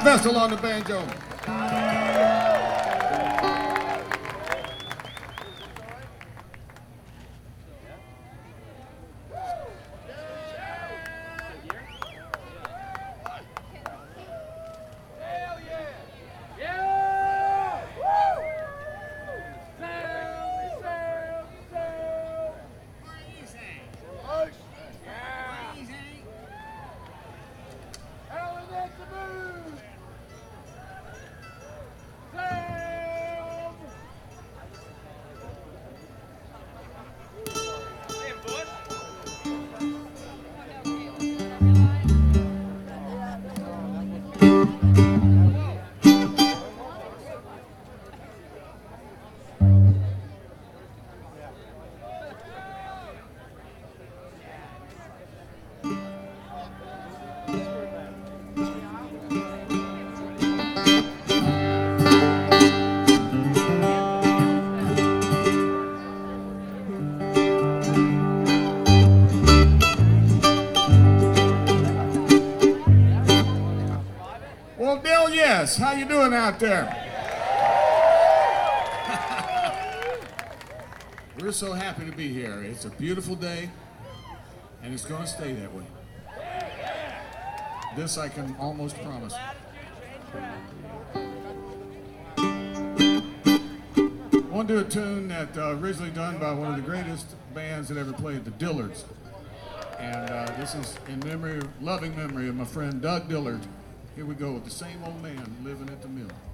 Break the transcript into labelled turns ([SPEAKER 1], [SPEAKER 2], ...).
[SPEAKER 1] Vestal on the banjo. Well, Bill, yes. How you doing out there? We're so happy to be here. It's a beautiful day, and it's going to stay that way. This I can almost promise. I want to do a tune that originally done by one of the greatest bands that ever played, the Dillards. And this is in memory, loving memory of my friend Doug Dillard. Here we go with the same old man living at the mill.